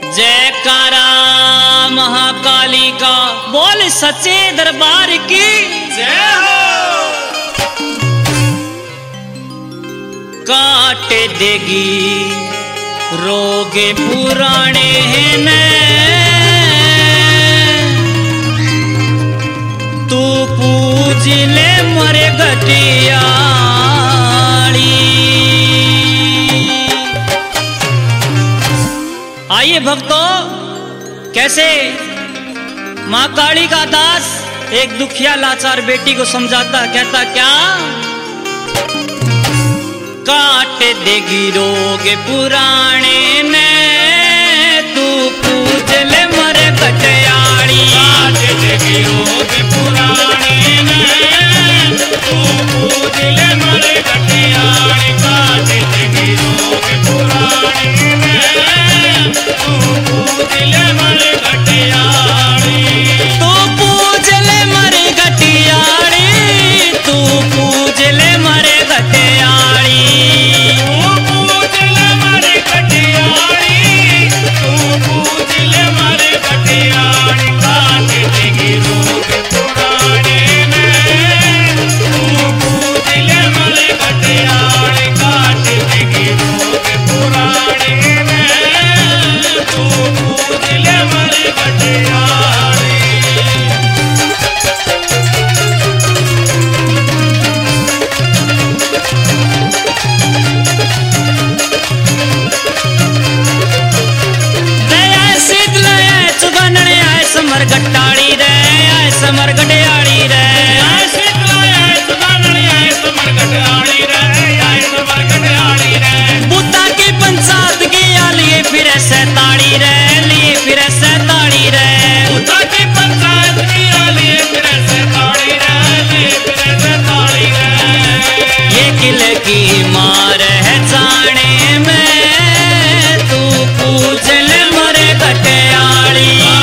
जयकारा महाकाली का बोल सच्चे दरबार की जय हो। काट देगी रोगे पुराने में तू पूज ले मरे घटियाली। आइए भक्तों, कैसे मां काली का दास एक दुखिया लाचार बेटी को समझाता, कहता क्या? काट देगी रोग पुराने में तू पूज ले मरे घटियाली। काट देगी रोग पुराने में तू पूज ले मरे घटियाली। काट देगी रोग पुराने में तू पूज ले मरे घटियाली। तू पूज ले मरे घटियाली। तू पूज ले मरे घटियाली। समर घटाड़ी रे आए समर घटियाली रे आए शीतला आए सुदानड़ी आए समर घटियाली रे आए समर घटियाली रे। बुद्धा की पंचायत की लिए फिर सैताली रे लिए फिर सैताली रे। बुद्धा की पंचायत की लिए फिर सैताली रे लिए फिर सैताली रे। ये किले की मार है जाने में तू पूज ले मरे घटियाली।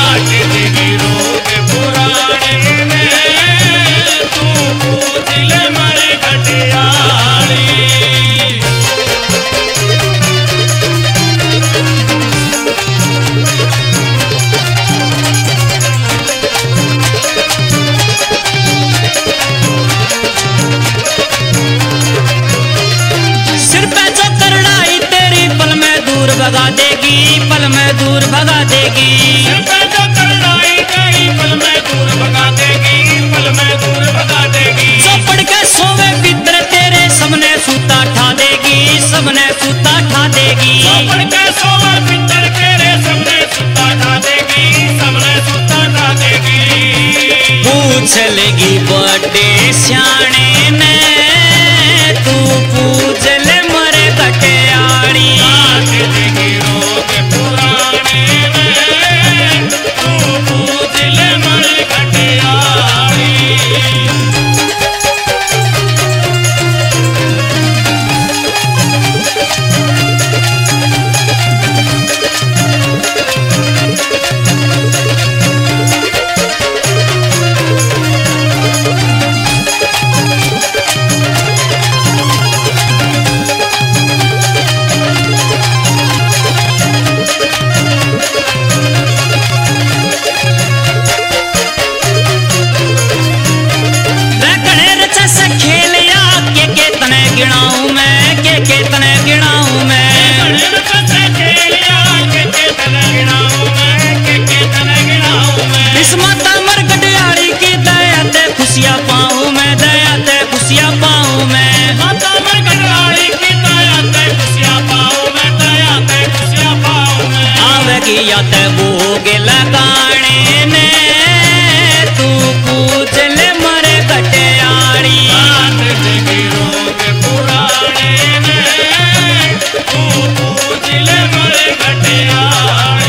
भगा देगी पल में दूर भगा देगी। सिर पे जो करनाई गई पल में दूर भगा देगी पल में दूर भगा देगी। चौपड़ के सोवे पितर तेरे सबने सूता ठा देगी सबने सूता ठा देगी। चौपड़ के सोवे पितर तेरे सबने सूता ठा देगी सबने सूता ठा देगी। पूछ लेगी बड़े स्याणे ने तू पूछ ले मरे घटियाली। काट देगी रोग पुराने में तू पूज ले मरे घटियाली। गिनाऊं मैं के तने गिनाऊं मैं इस माता मर घटियाली की दया ते खुशियां पाऊं मैं दया ते खुशियां पाऊं मैं। माता मर घटियाली की दया ते खुशियां पाऊं मैं दया ते खुशियां पाऊं मैं। आवेगी याद भोग लगाने में तू पूज ले मरे घटियाली। काट देगी रोग पुराने में तू पूज ले मरे घटियाली।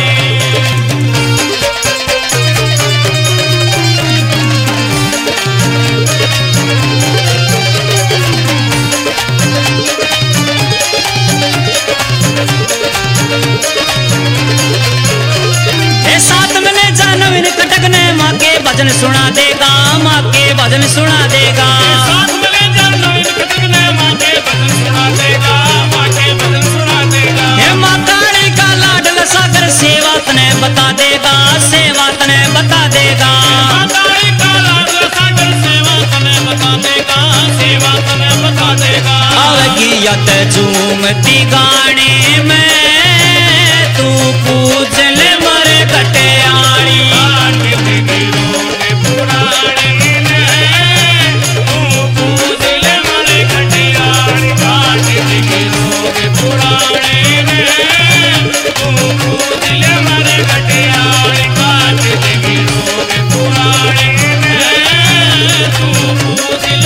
साथ में ले जानो इन कटकने माँ के भजन सुना देगा माँ के भजन सुना देगा। साथ में ले जानो इन कटकने माँ के भजन सुना देगा माँ के भजन सुना देगा। हे माँ काली का लाडला सागर सेवा तने बता देगा। काली का लाड सागर सेवा तने बता देगा, सेवा तने बता देगा। आवेगी यत झूमती गाने में तू पूज ले मरे कटियाणी। काट देगी रोग पुराणी ने तू पूज ले मरे खटियाणी। काट देगी रोग पुराणी ने तू पूज ले मरे खटियाणी। काट देगी रोग पुराणी ने तू पूज ले